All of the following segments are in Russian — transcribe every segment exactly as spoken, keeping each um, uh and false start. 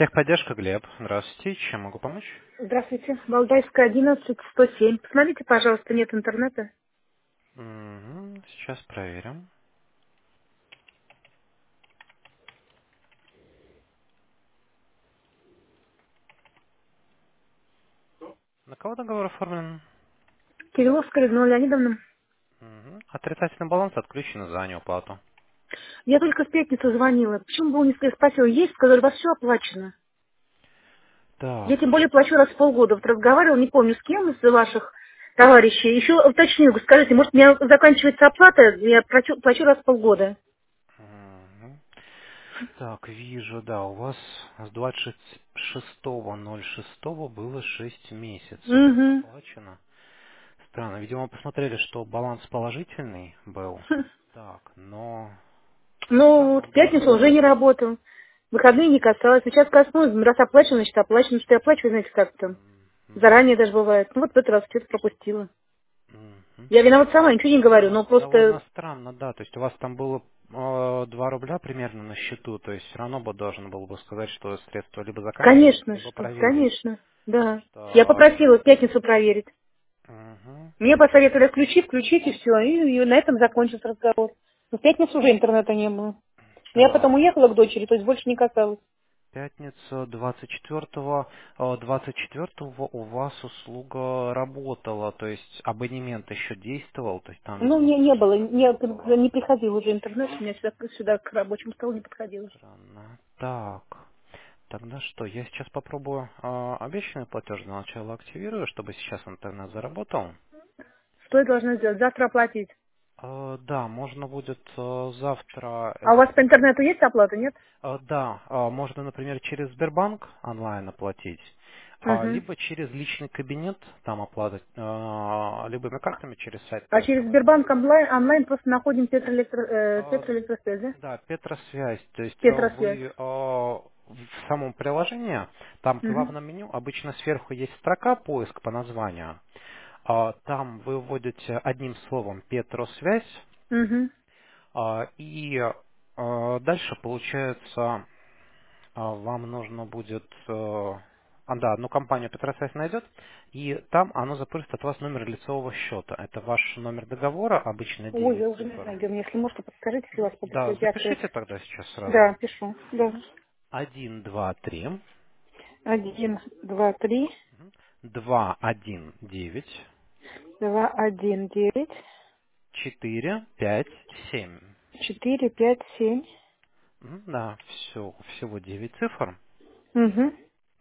Техподдержка, Глеб. Здравствуйте. Чем могу помочь? Здравствуйте. Валдайская, одиннадцать, сто семь. Посмотрите, пожалуйста, нет интернета. Мгм. Сейчас проверим. На кого договор оформлен? Кирилловская Людмила Леонидовна. Мгм. Отрицательный баланс отключен за неуплату. Я только в пятницу звонила. Почему бы вы не спросила, есть, сказали, у вас все оплачено. Я Так. тем более плачу раз в полгода. Вот разговаривала, не помню с кем из ваших товарищей. Еще уточню, скажите, может, у меня заканчивается оплата, я плачу, плачу раз в полгода. Мгм. Так, вижу, да, у вас с двадцать шестого ноль шестого было шесть месяцев Угу. оплачено. Странно, видимо, посмотрели, что баланс положительный был. Так, но Ну, вот видимо, в пятницу должен уже быть. не работал. Выходные не касалось. Сейчас коснулась, раз оплачено, значит оплачено. Что я оплачиваю, знаете, как там. Мгм. Заранее даже бывает. Ну вот в этот раз что-то пропустила. Мгм. Я виноват сама, ничего не говорю, Ну, но просто, довольно странно, да. То есть у вас там было э, два рубля примерно на счету, то есть все равно бы должен был бы сказать, что средства либо заканчиваются, конечно, либо что, проверить. конечно, да. Я Что... попросила в пятницу проверить. Мгм. Мне посоветовали включить, включить и все, и, и на этом закончился разговор. Но в пятницу уже интернета не было. Я Так, потом уехала к дочери, то есть больше не касалось. пятница двадцать четвёртого, э, двадцать четвёртого у вас услуга работала, то есть абонемент еще действовал, то есть там, Ну, видимо, не, не было, включено не, было. не приходил уже интернет, у меня сюда, сюда к рабочему столу не подходил. Странно. Так, тогда что? Я сейчас попробую э, обещанный платеж для начала активирую, чтобы сейчас интернет заработал. Что я должна сделать? Завтра оплатить. Э, да, можно будет э, завтра А у вас по это... интернету есть оплата, нет? э, да, э, можно, например, через Сбербанк онлайн оплатить, а, Угу. либо через личный кабинет там оплатить, э, любыми картами через сайт А через торговой Сбербанк банки. онлайн, онлайн просто находим Петроэлектро, э, Э, Петроэлектросвязь, да? Да, Петросвязь. То есть э, Петросвязь. вы э, в самом приложении, там в Угу. главном меню обычно сверху есть строка поиск по названию. А, Там вы вводите одним словом Петросвязь, Угу. а, и а, дальше получается а, вам нужно будет э, а, да, одну компанию Петросвязь найдет, и там оно запросит от вас номер лицевого счета. Это ваш номер договора, обычно Ой, девять я уже не цифр. знаю, где мне, если можете, подскажите, если у Мгм. вас Да, подписываете, я открою. запишите тогда сейчас сразу. Да, пишу. Да. Один, два, три, Один, два, три, два, один, девять, два, один, девять, четыре, пять, семь. четыре, пять, семь. Мгм. Да, все, всего девять цифр. Угу.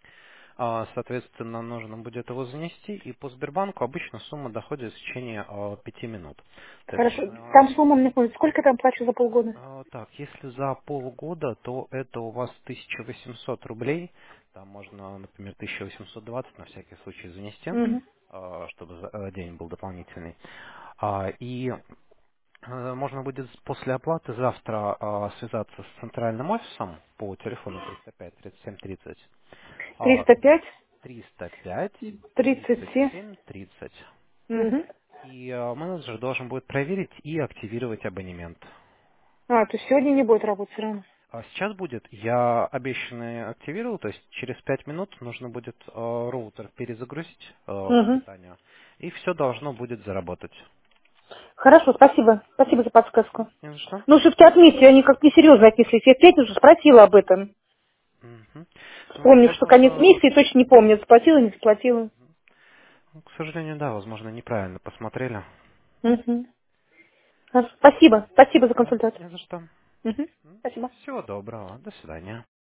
А, Соответственно, нужно будет его занести, и по Сбербанку обычно сумма доходит в течение а, пяти минут. То есть, Хорошо. а, Там сумма мне помнит. Сколько там плачу за полгода? а, так, если за полгода, то это у вас тысяча восемьсот рублей. Там можно, например, тысяча восемьсот двадцать на всякий случай занести, Угу. а, чтобы за- э, день был дополнительный. А, И э, можно будет после оплаты завтра а, связаться с центральным офисом по телефону триста пять тридцать семь тридцать. А, Триста пять, триста пять тридцать тридцать семь. семь тридцать. Угу. И э, менеджер должен будет проверить и активировать абонемент. А, то есть сегодня не будет работать все равно. А сейчас будет, я обещанный активировал, то есть через пять минут нужно будет э, роутер перезагрузить э, по Угу. питанию, и все должно будет заработать. Хорошо, спасибо. Спасибо за подсказку. Не за что? Ну, все-таки отметьте, они как несерьезно отнеслись. Я в пятницу спросила об этом. Мгм. Ну, Вспомнив, что конец возможно, месяца, и точно не помню, заплатила, не заплатила. ну, к сожалению, да, возможно, неправильно посмотрели. Угу. Спасибо. Спасибо за Да, консультацию. не за что. Угу. Спасибо. Всего доброго, до свидания.